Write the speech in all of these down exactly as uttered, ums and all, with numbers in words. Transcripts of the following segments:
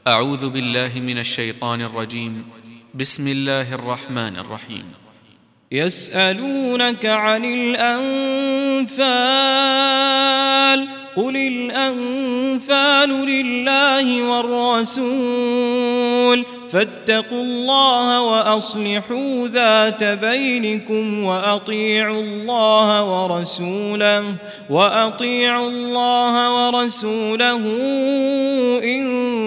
أعوذ بالله من الشيطان الرجيم. بسم الله الرحمن الرحيم. يسألونك عن الأنفال قل الأنفال لله والرسول فاتقوا الله وأصلحوا ذات بينكم وأطيعوا الله ورسوله وأطيعوا الله ورسوله إن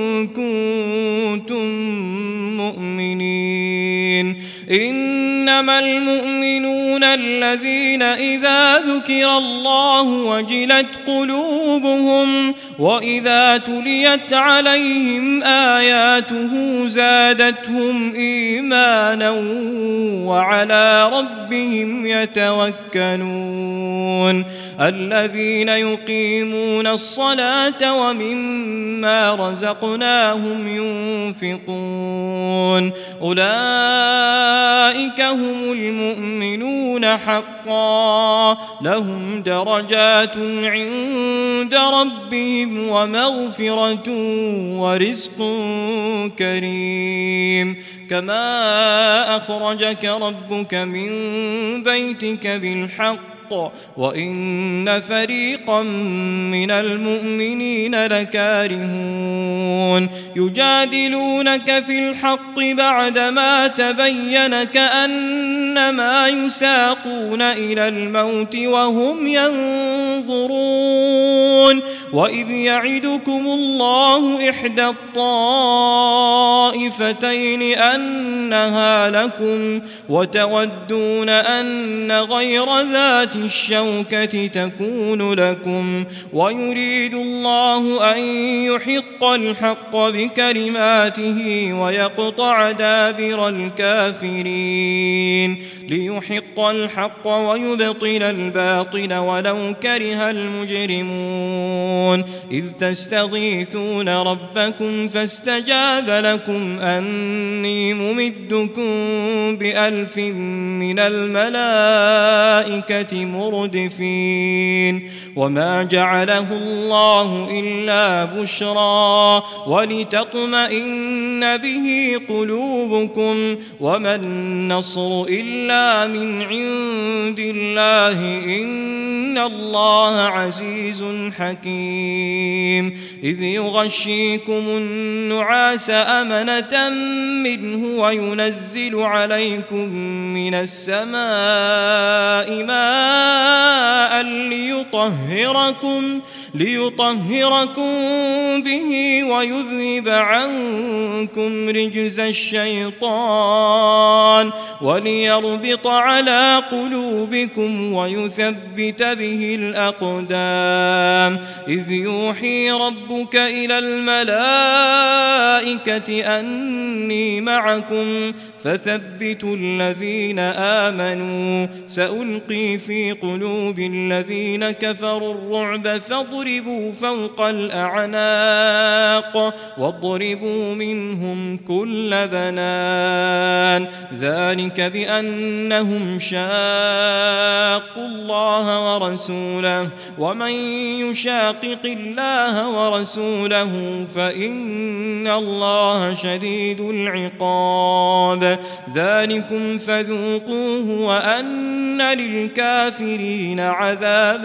كنتم مؤمنين. إنما المؤمنون الذين إذا ذكر الله وجلت قلوبهم وإذا تليت عليهم آياته زادتهم إيمانا وعلى ربهم يتوكلون. الذين يقيمون الصلاة ومما رزقناهم ينفقون أولئك هم المؤمنون حقا لهم درجات عند ربهم ومغفرة ورزق كريم. كما أخرجك ربك من بيتك بالحق وإن فريقا من المؤمنين لكارهون يجادلونك في الحق بعدما تبين كأنما يساقون إلى الموت وهم ينظرون. وإذ يعدكم الله إحدى الطائفتين أنها لكم وتودون أن غير ذات الشوكة تكون لكم ويريد الله أن يحق الحق بكلماته ويقطع دابر الكافرين ليحق الحق ويبطل الباطل ولو كره المجرمون. إذ تستغيثون ربكم فاستجاب لكم أني ممدكم بألف من الملائكة مردفين. وما جعله الله إلا بشرى ولتطمئن به قلوبكم وما النصر إلا من عند الله إن الله عزيز حكيم. إذ يغشيكم النعاس أمنة منه وينزل عليكم من السماء ماء ليطهركم ليطهركم به ويذهب عنكم رجز الشيطان وليربط على قلوبكم ويثبت به الأقدام. إذ يوحي ربك إلى الملائكة أني معكم فثبتوا الذين آمنوا سألقي في قلوب الذين كفروا الرعب فاضربوا فوق الأعناق واضربوا منهم كل بنان. ذلك بأنهم شاقوا الله ورسوله ومن يشاقق الله ورسوله فإن الله شديد العقاب. ذلكم فذوقوه وأن للكافرين عذاب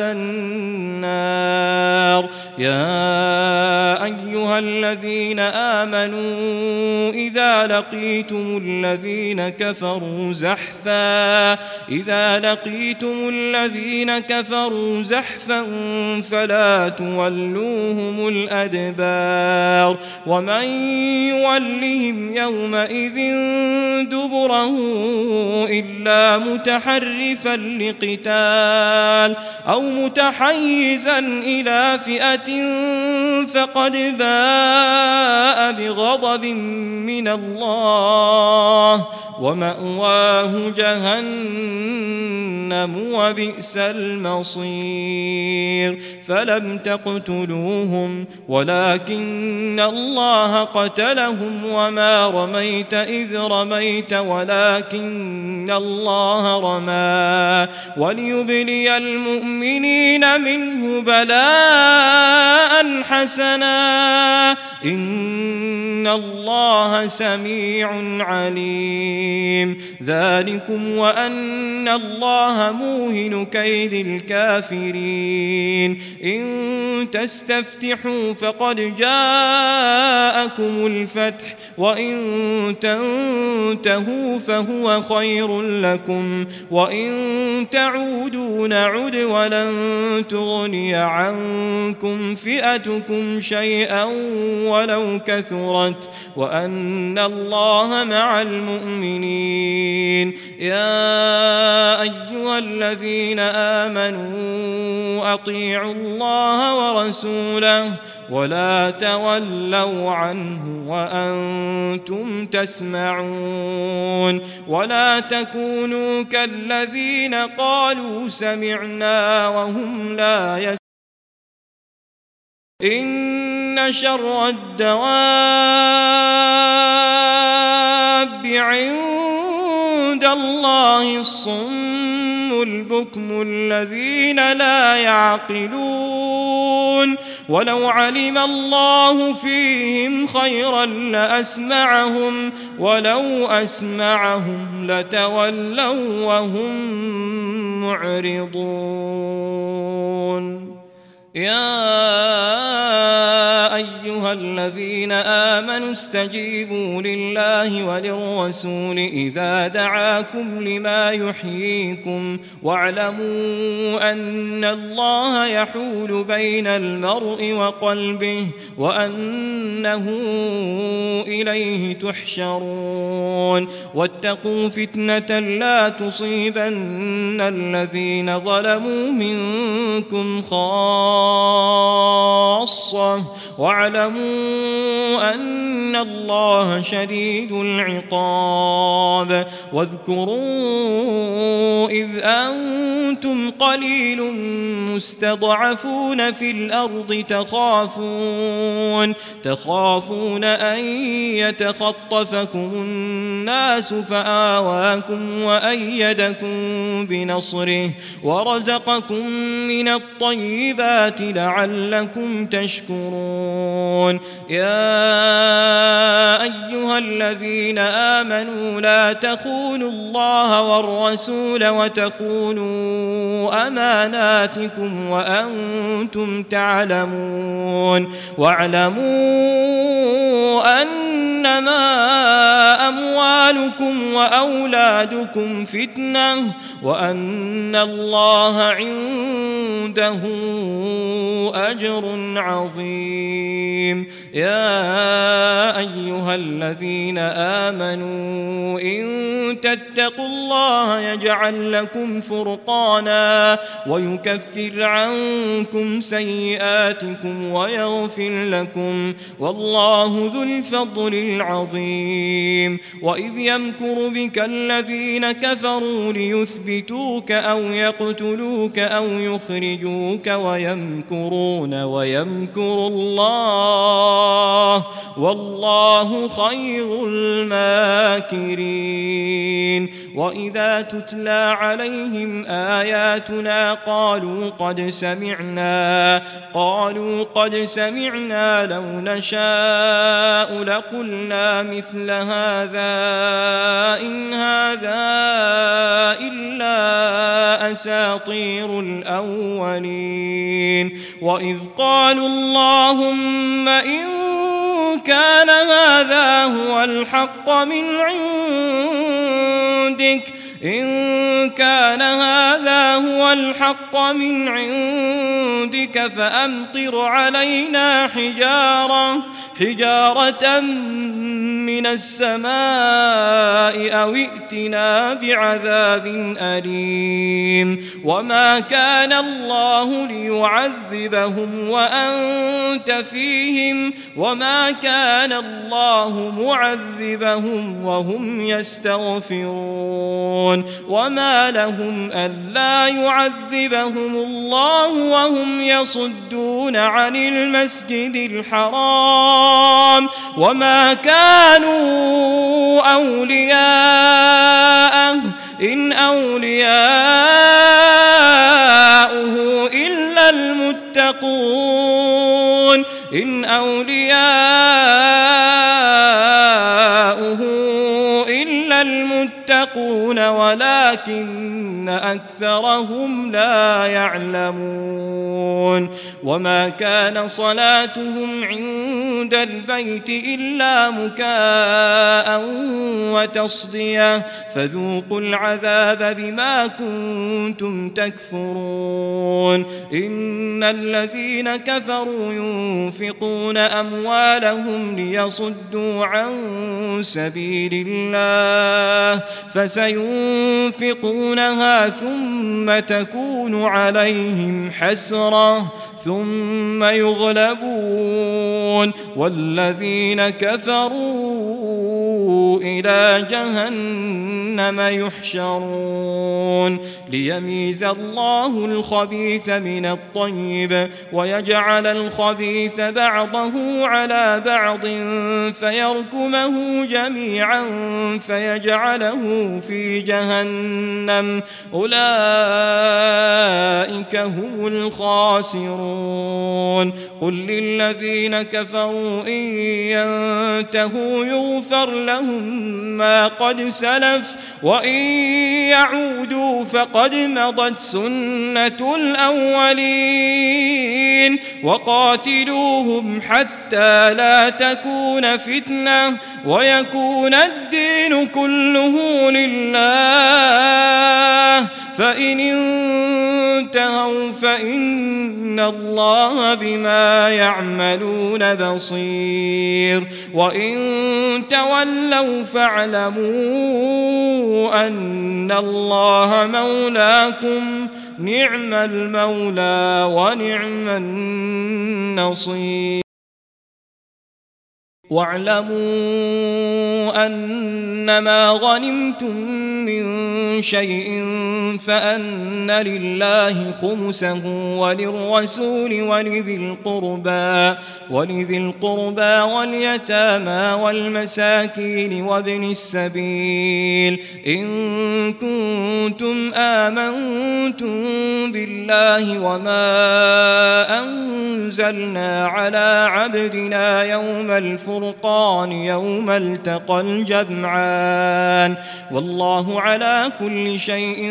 النار. يا أيها الذين آمنوا إذا لقيتم الذين كفروا زحفا إذا لقيتم الذين كفروا زحفا فلا تولوهم الأدبار. ومن يولهم يومئذ دبره إلا متحرفا لقتال أو متحيزا إلى فئة فقد باء بغضب من الله ومأواه جهنم وبئس المصير. فلم تقتلوهم ولكن الله قتلهم وما رميت إذ رميت ولكن الله رمى وليبلي المؤمنين منه بلاء حسنا إن الله سميع عليم. ذلكم وأن الله موهن كيد الكافرين. إن تستفتحوا فقد جاءكم الفتح وإن تنتهوا فهو خير لكم وإن تعودوا نعد ولن تغني عنكم فئتكم شيئا ولو كثرت وأن الله مع المؤمنين. يا أيها الذين آمنوا أطيعوا الله ورسوله ولا تولوا عنه وأنتم تسمعون. ولا تكونوا كالذين قالوا سمعنا وهم لا يسمعون. إن شر الدواب عند الله الصم البكم الذين لا يعقلون. ولو علم الله فيهم خيرا لأسمعهم ولو أسمعهم لتولوا وهم معرضون. يا أيها الذين آمنوا استجيبوا لله وللرسول إذا دعاكم لما يحييكم واعلموا أن الله يحول بين المرء وقلبه وأنه إليه تحشرون. واتقوا فتنة لا تصيبن الذين ظلموا منكم خاصة واعلموا أن الله شديد العقاب. واذكروا إذ أنتم قليل مستضعفون في الأرض تخافون تخافون أن يتخطفكم الناس فآواكم وأيدكم بنصره ورزقكم من الطيبات لعلكم تشكرون. يا أيها الذين آمنوا لا تخونوا الله والرسول وتخونوا أماناتكم وأنتم تعلمون. واعلموا أنما أموالكم وأولادكم فتنة وأن الله عنده أجر عظيم. يا أيها الذين آمنوا إن تتقوا الله يجعل لكم فرقانا ويكفر عنكم سيئاتكم ويغفر لكم والله ذو الفضل العظيم. وإذ يمكر بك الذين كفروا ليثبتوك أو يقتلوك أو يخرجوك ويمكرون ويمكر الله والله خير الماكرين. وإذا تتلى عليهم آياتنا قالوا قد سمعنا قالوا قد سمعنا لو نشاء لقلنا مثل هذا إن هذا إلا أساطير الأولين. وإذ قالوا اللهم إن كان هذا هو الحق من عندك إن كان هذا هو الحق من عندك فأمطر علينا حجارة حجارة من السماء أو ائتنا بعذاب أليم وما كان الله ليعذبهم وأنت فيهم وما كان الله معذبهم وهم يستغفرون وما لهم ألا يعذبهم الله وهم يصدون عن المسجد الحرام وما كانوا أولياءه إن أولياؤه إلا المتقون إن أولياؤه إلا المتقون ولكن أكثرهم لا يعلمون وما كان صلاتهم عند البيت إلا مكاء وتصدية فذوقوا العذاب بما كنتم تكفرون إن الذين كفروا ينفقون أموالهم ليصدوا عن سبيل الله فسينفقونها ثم تكون عليهم حسرة ثم يغلبون والذين كفروا إلى جهنم يحشرون ليميز الله الخبيث من الطيب ويجعل الخبيث بعضه على بعض فيركمه جميعا فيجعله في جهنم أولئك هم الخاسرون قل للذين كفروا إن ينتهوا يغفر لهم ما قد سلف وإن يعودوا فقد مضت سنة الأولين وقاتلوهم حتى لا تكون فتنة ويكون الدين كله لله فإن انتهوا فإن الله بما يعملون بصير وإن تولوا فاعلموا أن الله مولاكم نعم المولى ونعم النصير واعلموا أنما غنمتم من شيء فأن لله خمسه وللرسول ولذي القربى ولذي القربى واليتامى والمساكين وابن السبيل إن كنتم آمنتم بالله وما أنزلنا على عبدنا يوم الفرقان يوم التقى الجمعان والله على كل شيء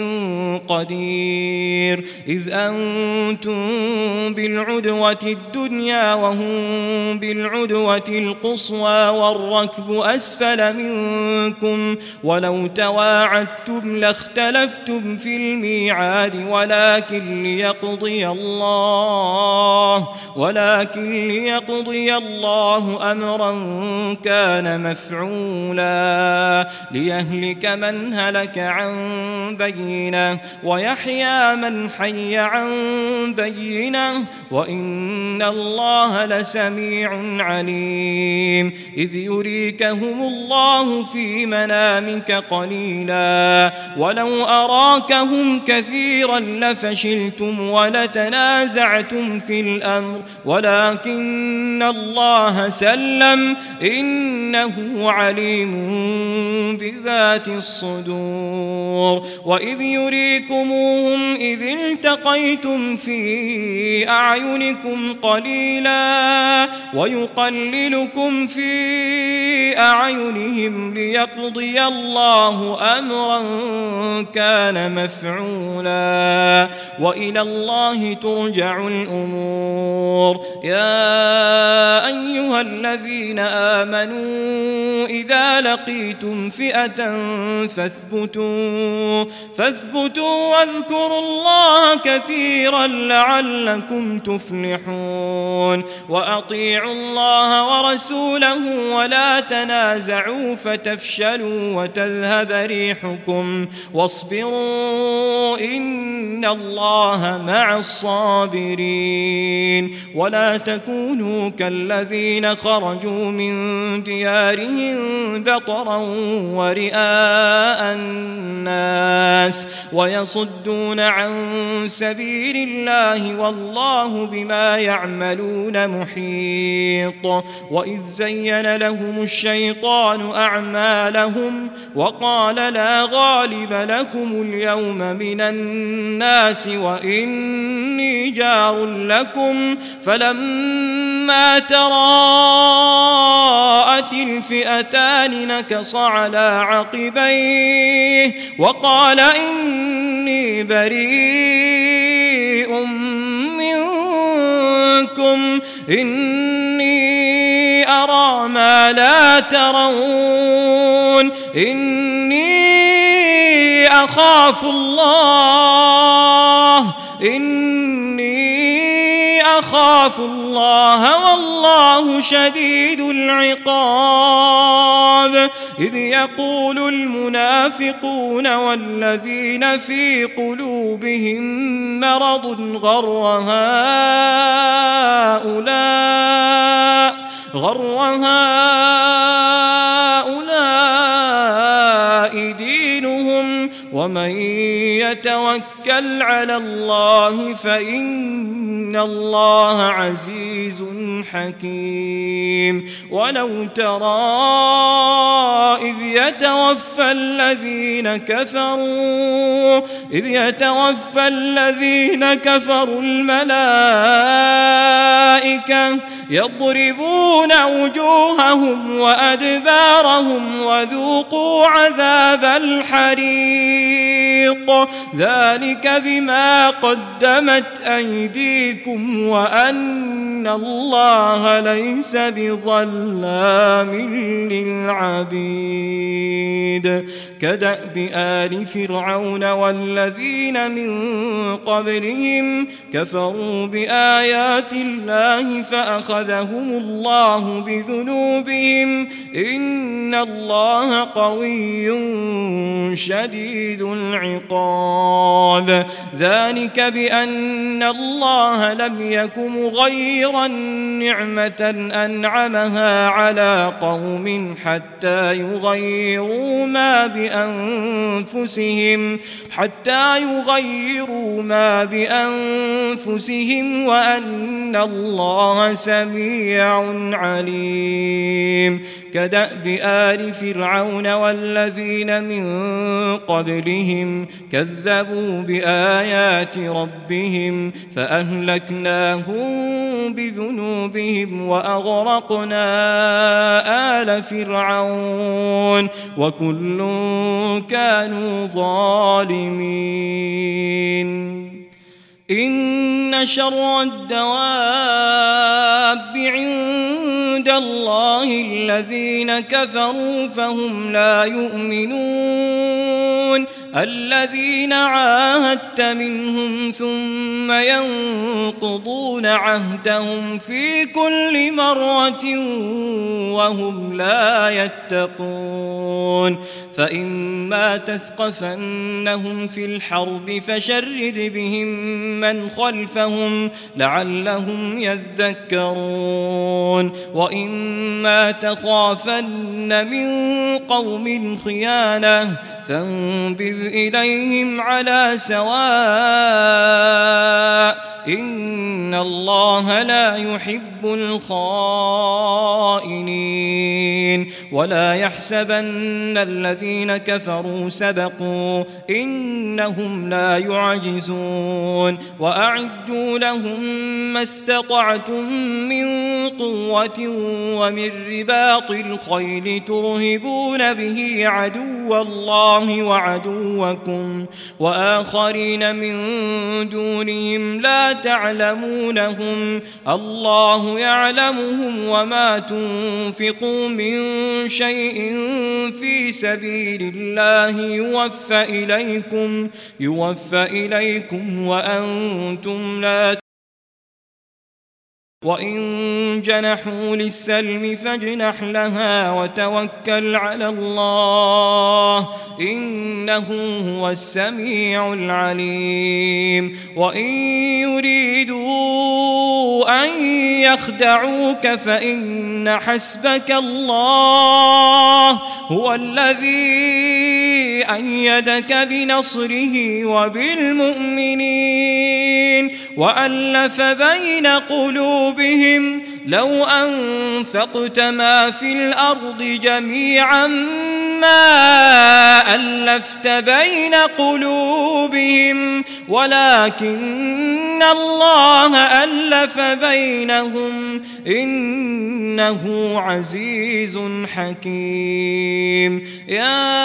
قدير إذ أنتم بالعدوة الدنيا وهم بالعدوة القصوى والركب أسفل منكم ولو تواعدتم لاختلفتم في الميعاد ولكن ليقضي الله ولكن ليقضي الله أمرا كان مفعولا ليهلك من هلك عن بينه ويحيى من حي عن بينه وإن الله لسميع عليم إذ يريكهم الله في منامك قليلا ولو أراكهم كثيرا لفشلتم ولتنازعتم في الأمر ولكن الله سلم إنه عليم بذات الصدور وإذ يريكموهم إذ التقيتم في أعينكم قليلا ويقللكم في أعينهم ليقضي الله أمرا كان مفعولا وإلى الله ترجع الأمور يا أيها الذين آمنوا إذا لقيتم فئة فاثبتوا فاثبتوا واذكروا الله كثيرا لعلكم تفلحون وأطيعوا الله ورسوله ولا تنازعوا فتفشلوا وتذهب ريحكم واصبروا إن الله مع الصابرين ولا تكونوا كالذين خرجوا من ديارهم بطرا ورئاء الناس ويصدون عن سبيل الله والله بما يعملون محيط وإذ زين لهم الشيطان أعمالهم وقال لا غالب لكم اليوم من الناس وإني جار لكم فلما تراءت الفئتان نكص على عقبيه وقال إني بريء منكم إني أرى ما لا ترون إني أخاف الله إني أخاف الله والله شديد العقاب إذ يقول المنافقون والذين في قلوبهم مرض غر هؤلاء غر هؤلاء دينهم ومن يتوكل على الله فإن الله عزيز حكيم ولو ترى إذ يتوفى الذين كفروا إذ يتوفى الذين كفروا الملائكة يضربون وجوههم وأدبارهم وذوقوا عذاب الحريق ذلك بما قدمت أيديكم وأن الله ليس بظلام للعبيد كدأب آل فرعون والذين من قبلهم كفروا بآيات الله فأخذهم الله بذنوبهم إن الله قوي شديد العقاب ذلك بأن الله لم يك مغيرا نعمة أنعمها على قوم حتى يغيروا ما بأنفسهم حتى يغيروا ما بأنفسهم وأن الله سميع عليم كدأب آل فرعون والذين من قبلهم كذبوا بآيات ربهم فأهلكناهم بذنوبهم وأغرقنا آل فرعون وكل كانوا ظالمين إن شر الدواب عند الله الذين كفروا فهم لا يؤمنون الذين عاهدت منهم ثم ينقضون عهدهم في كل مرة وهم لا يتقون فإما تثقفنهم في الحرب فشرد بهم من خلفهم لعلهم يذكرون وإما تخافن من قوم خيانة فانبذ إليهم على سواء إن الله لا يحب الخائنين ولا يحسبن الذين كفروا سبقوا إنهم لا يعجزون وأعدوا لهم ما استطعتم من قوة ومن رباط الخيل ترهبون به عدو الله وعدوكم وآخرين من دونهم لا تعلمونهم الله يعلمهم وما تنفقوا من شيء في سبيل الله يوفى إليكم يوفى إليكم وأنتم لا. وإن جنحوا للسلم فاجنح لها وتوكل على الله إنه هو السميع العليم. وإن يريدوا أن يخدعوك فإن حسبك الله هو الذي أيدك بنصره وبالمؤمنين وألف بين قلوبهم لو أنفقت ما في الأرض جميعا ما ألفت بين قلوبهم ولكن الله ألف بينهم إنه عزيز حكيم. يا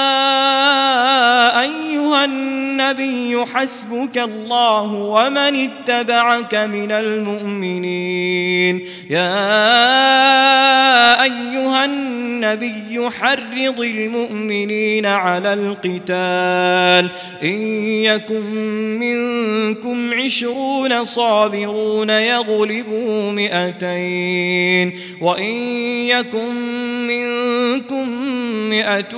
أيها النبي حسبك الله ومن اتبعك من المؤمنين. يا أيها النبي حرض المؤمنين على القتال إن يكن منكم عشرون صابرون يغلبوا مئتين وإن يكن منكم مئة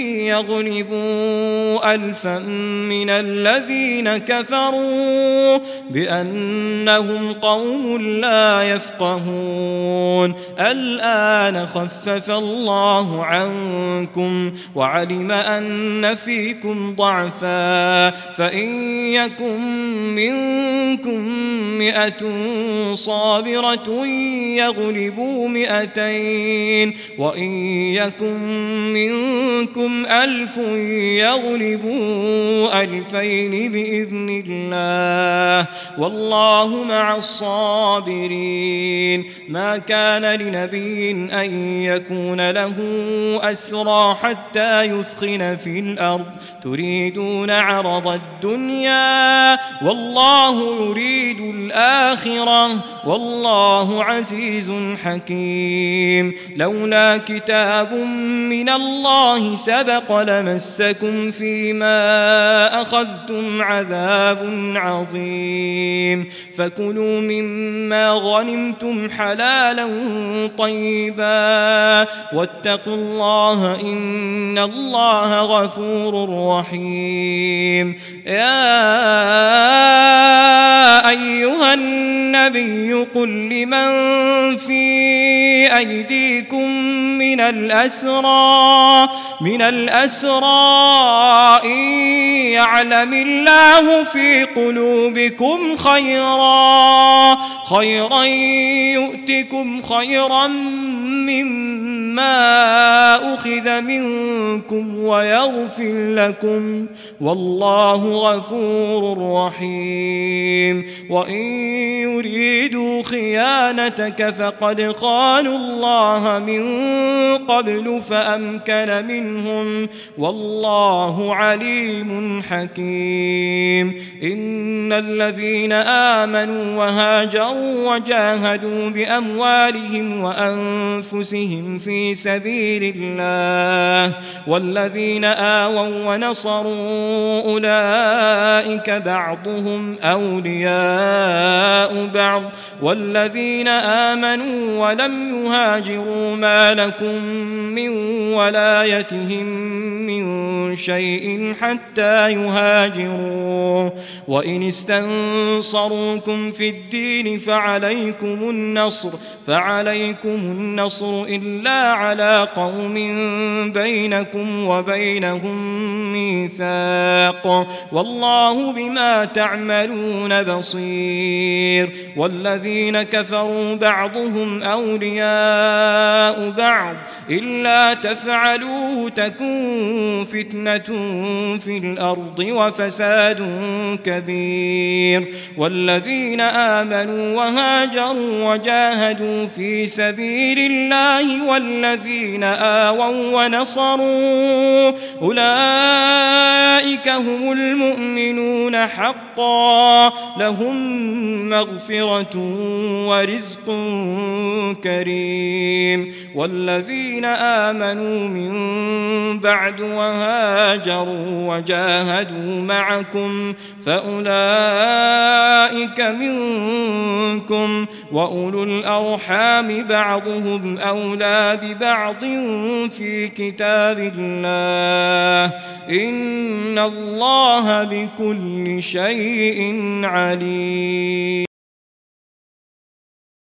يغلبوا ألفا من الذين كفروا بأنهم قوم لا يفقهون. الآن خفف الله عنكم وعلم أن فيكم ضعفا فإن يكن منكم مئة صابرة يغلبوا مئتين وإن يكن منكم ألف يغلبوا ألفين بإذن الله والله مع الصابرين. ما كان لنبي أن يكون له أسرى حتى يثخن في الأرض تريدون عرض الدنيا والله يريد الآخرة والله عزيز حكيم. لولا كتاب من الله سبق لمسكم فيما أخذتم عذاب عظيم فكلوا مما غنمتم حلالا طيبا واتقوا الله إن الله غفور رحيم. يا أيها النبي قل لمن في أيديكم من الأسرى من الأسرى إن يعلم الله في قلوبكم خيرا خيرا يؤتكم خيرا مما أخذ منكم ويغفر لكم والله غفور رحيم. وإن يريدوا خيانتك فقد خانوا الله من قبل فأمكن منهم والله عليم حكيم. إن الذين آمنوا وهاجروا وجاهدوا بأموالهم وأنفسهم في سبيل الله والذين آووا ونصروا أولئك بعضهم أولياء بعض والذين آمنوا ولم يهاجروا ما لكم من ولايتهم من شيء حتى يهاجروا وإن استنصروكم في الدين فعليكم النصر فعليكم النصر إلا على قوم بينكم وبينهم ميثاق والله بما تعملون بصير. والذين كفروا بعضهم أولياء بعض إلا تفعلوه تكون فتنة في الأرض وفساد كبير. والذين آمنوا وهاجروا وجاهدوا في سبيل الله والذين آووا ونصروا أولئك أولئك هم المؤمنون حقا لهم مغفرة ورزق كريم والذين آمنوا من بعد وهاجروا وجاهدوا معكم فأولئك منكم وأولو الأرحام بعضهم أولى ببعض في كتاب الله إن الله بكل شيء عليم.